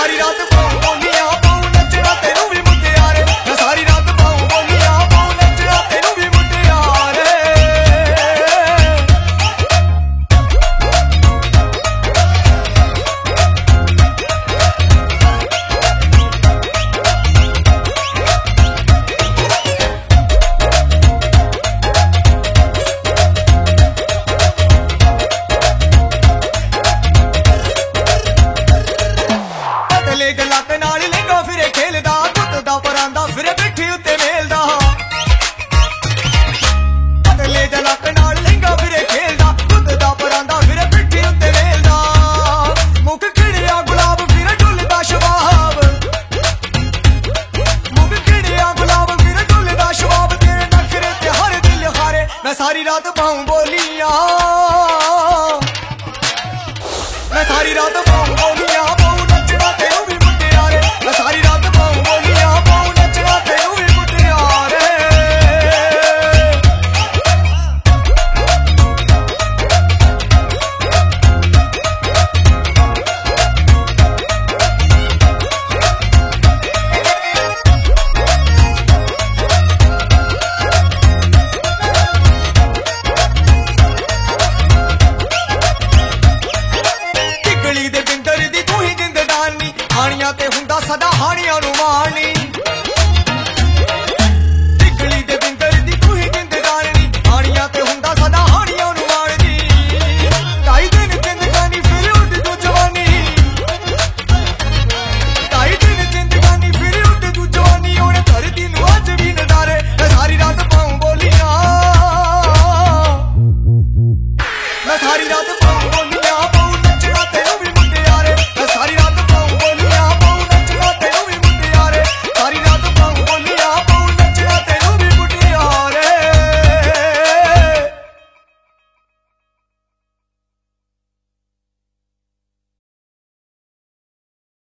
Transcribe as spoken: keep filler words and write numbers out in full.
सारी रात पाऊं बोलियां पाऊं नचना तेनू भी मुटियारे मैं सारी रात पाऊं बोलियां पाऊं नचना तेनू भी मुटियारे ਲੱਕ ਨਾਲ ਲਹਿੰਗਾ ਫਿਰੇ ਖੇਲਦਾ ਦੁੱਧ ਦਾ ਪਰਾਂਦਾ ਫਿਰੇ ਪਿੱਠੀ ਉੱਤੇ ਮੇਲਦਾ ਪਤਲੇ ਦੇ ਲੱਕ ਨਾਲ ਲਹਿੰਗਾ ਫਿਰੇ ਖੇਲਦਾ ਦੁੱਧ ਦਾ ਪਰਾਂਦਾ ਫਿਰੇ ਪਿੱਠੀ ਉੱਤੇ ਮੇਲਦਾ ਮੁੱਖ ਖਿੜਿਆ ਗੁਲਾਬ ਫਿਰੇ ਢੁੱਲਦਾ ਸ਼ਬਾਬ ਮੁੱਖ ਖਿੜਿਆ ਗੁਲਾਬ ਫਿਰੇ ਢੁੱਲਦਾ ਸ਼ਬਾਬ ਤੇਰੇ ਨਖਰੇ ਤੇ ਹਰ ਦਿਲ ਹਾਰੇ ਮੈਂ ਸਾਰੀ ਰਾਤ ਪਾਉਂ ਬੋਲੀਆਂ ਮੈਂ ਸਾਰੀ ਰਾਤ ਪਾਉਂ ਬੋਲੀਆਂ ਪਾਉਂ ਨੱਚਣਾ ਤੈਨੂੰ ਵੀ मैं सारी रात पाऊं बोलियां पाऊं नचना तेनू भी मुटियारे टिकली दे बिंदर दी तू ही जिंददानी हानियां ते हुंदा सदा हानियां नू मारनी